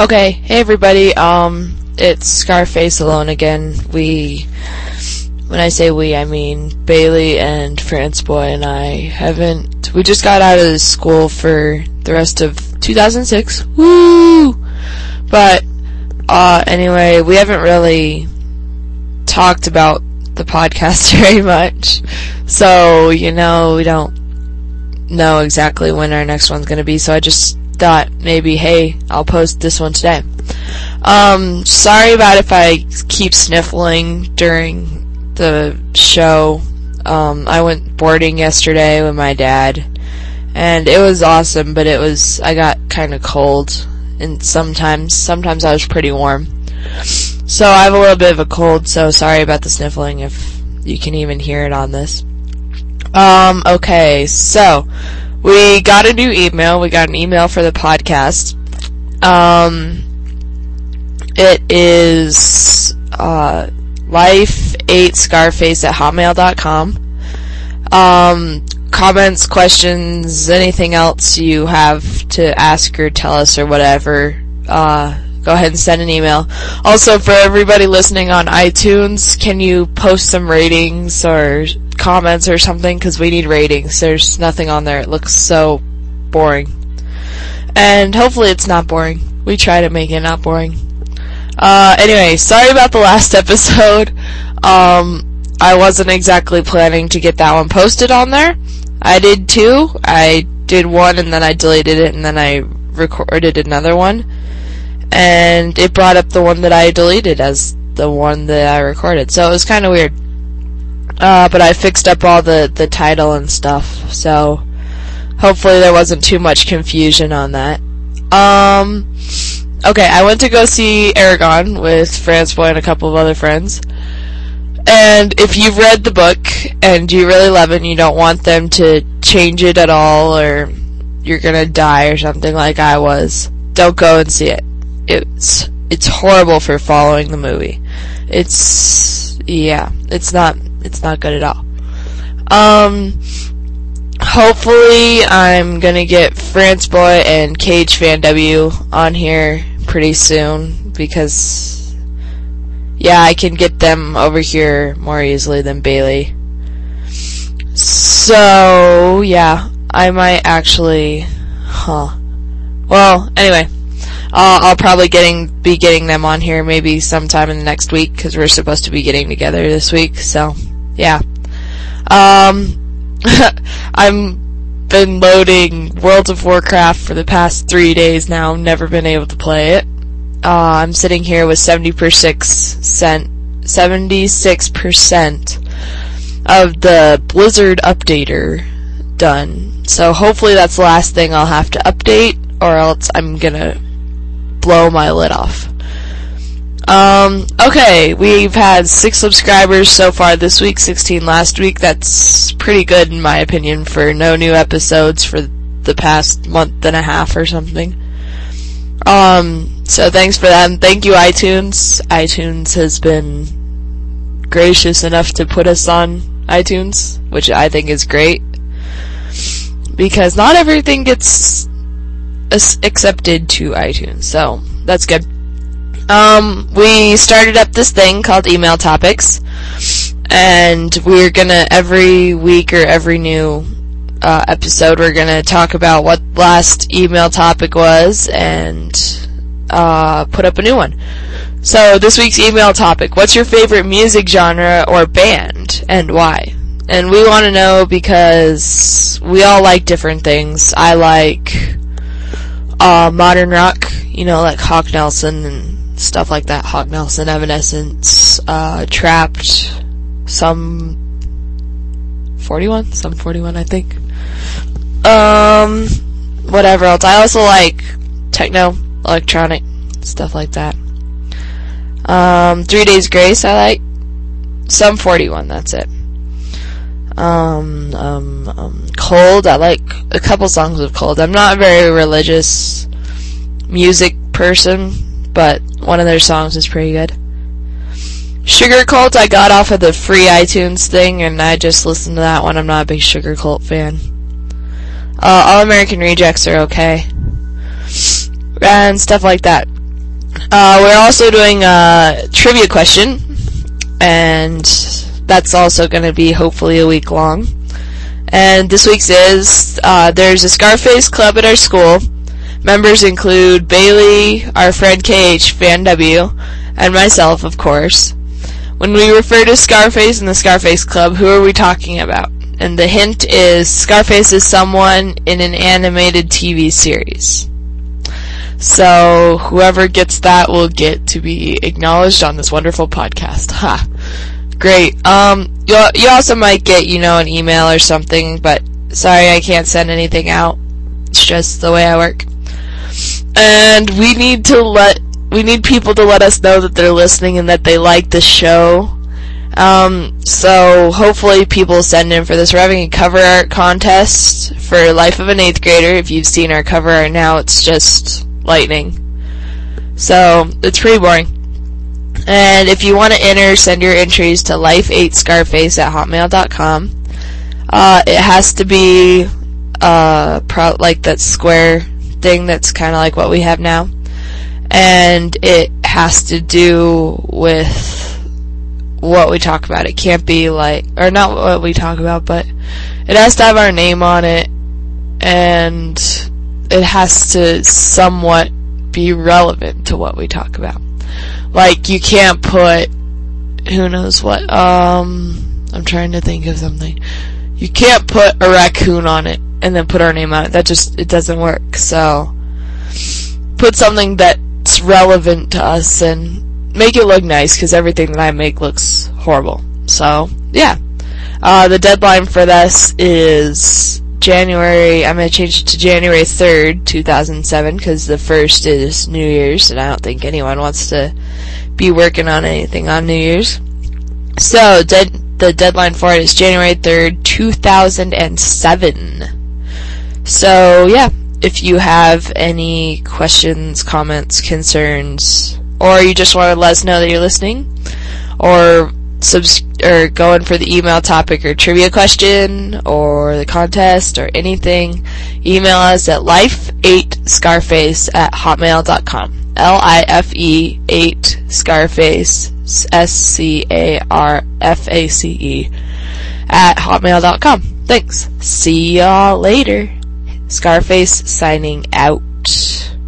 Okay, hey everybody, it's Scarface Alone again. When I say we, I mean Bailey and France Boy and we just got out of school for the rest of 2006, woo! But, anyway, we haven't really talked about the podcast very much, so, we don't know exactly when our next one's gonna be, so I just thought maybe, hey, I'll post this one today. Sorry about if I keep sniffling during the show. I went boarding yesterday with my dad, and it was awesome, but I got kinda cold, and sometimes I was pretty warm. So I have a little bit of a cold, so sorry about the sniffling if you can even hear it on this. Okay, so we got a new email. We got an email for the podcast. It is life8scarface@hotmail.com. Comments, questions, anything else you have to ask or tell us or whatever, go ahead and send an email. Also, for everybody listening on iTunes, can you post some ratings or comments or something, because we need ratings. There's nothing on there. It looks so boring. And hopefully it's not boring. We try to make it not boring. Anyway, sorry about the last episode. I wasn't exactly planning to get that one posted on there. I did two. I did one and then I deleted it and then I recorded another one. And it brought up the one that I deleted as the one that I recorded. So it was kind of weird. But I fixed up all the title and stuff, so hopefully there wasn't too much confusion on that. Okay, I went to go see Eragon with France Boy and a couple of other friends. And if you've read the book and you really love it and you don't want them to change it at all or you're gonna die or something like I was, don't go and see it. It's horrible for following the movie. It's not good at all. Hopefully I'm gonna get France Boy and Cage Fan W on here pretty soon, because, yeah, I can get them over here more easily than Bailey. So, yeah, I might actually, well, anyway, I'll probably be getting them on here maybe sometime in the next week, because we're supposed to be getting together this week, so, yeah. I've been loading World of Warcraft for the past 3 days now, never been able to play it. I'm sitting here with 76% of the Blizzard updater done, so hopefully that's the last thing I'll have to update, or else I'm gonna blow my lid off. Okay, we've had 6 subscribers so far this week, 16 last week. That's pretty good in my opinion for no new episodes for the past month and a half or something. So thanks for that, and thank you iTunes. iTunes has been gracious enough to put us on iTunes, which I think is great, because not everything gets accepted to iTunes, so that's good. We started up this thing called Email Topics, and we're gonna, every week or every new episode, we're gonna talk about what last email topic was and put up a new one. So this week's email topic: what's your favorite music genre or band, and why? And we want to know because we all like different things. I like modern rock, like Hawk Nelson and stuff like that. Hawk Nelson, Evanescence, Trapped, Sum 41, I think. Whatever else. I also like techno, electronic, stuff like that. 3 Days Grace I like. Sum 41, that's it. Cold, I like a couple songs of Cold. I'm not a very religious music person, but one of their songs is pretty good. Sugar Cult I got off of the free iTunes thing, and I just listened to that one. I'm not a big Sugar Cult fan. All American Rejects are okay. And stuff like that. We're also doing a trivia question, and that's also going to be hopefully a week long. And this week's is, there's a Scarface club at our school. Members include Bailey, our friend KH, Fan W, and myself, of course. When we refer to Scarface and the Scarface Club, who are we talking about? And the hint is Scarface is someone in an animated TV series. So whoever gets that will get to be acknowledged on this wonderful podcast. Ha! Great. You also might get, an email or something, but sorry I can't send anything out. It's just the way I work. And we need people to let us know that they're listening and that they like the show. So hopefully people send in for this. We're having a cover art contest for Life of an 8th Grader. If you've seen our cover art now, it's just lightning. So, it's pretty boring. And if you want to enter, send your entries to life8scarface@hotmail.com. It has to be, like that square thing that's kind of like what we have now. And it has to do with what we talk about. It can't be or not what we talk about, but it has to have our name on it, and it has to somewhat be relevant to what we talk about. Like, you can't put, who knows what, I'm trying to think of something. You can't put a raccoon on it and then put our name on it. It doesn't work. So, put something that's relevant to us and make it look nice, because everything that I make looks horrible. So, yeah. The deadline for this is January, I'm going to change it to January 3rd, 2007, because the 1st is New Year's, and I don't think anyone wants to be working on anything on New Year's. So, the deadline for it is January 3rd, 2007. So, yeah, if you have any questions, comments, concerns, or you just want to let us know that you're listening, or go in for the email topic or trivia question, or the contest, or anything, email us at life8scarface@hotmail.com. LIFE8scarface, SCARFACE, @hotmail.com. Thanks. See y'all later. Scarface signing out.